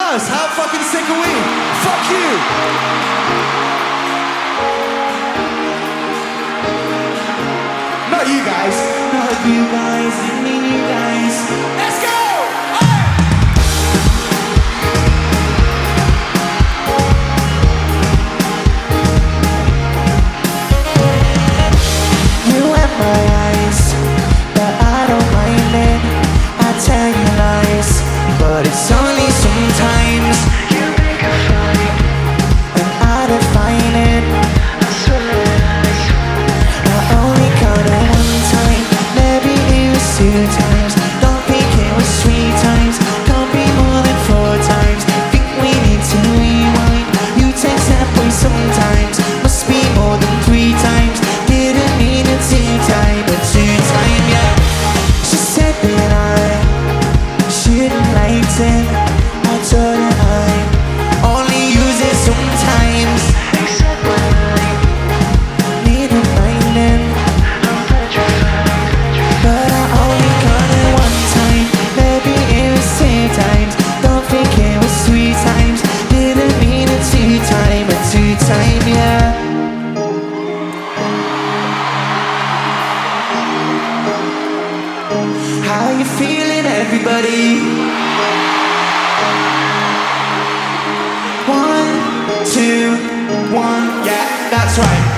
us. How fucking sick are we? Fuck you. Not you guys. Not you guys. I mean you guys. Let's go. You have my eyes, but I don't mind it. I tell you lies, but it's only sometimes. You make a fight, and I define it. I swear, I only caught it one time, maybe it was 2 times. Don't think it was 3 times, can't be more than 4 times. Think we need to rewind. You take that way sometimes, must be more than 3 times. Didn't mean it 2 times, but 2 times, yeah. She said that I shouldn't like it. I told her I only use it sometimes. Except when I need a minding. I'm petrified, but I only got it 1 time. Maybe it was 2 times. Don't think it was 3 times. Didn't mean it 2 times, but 2 times, yeah. How you feeling, everybody? 1, 2, 1, yeah, that's right.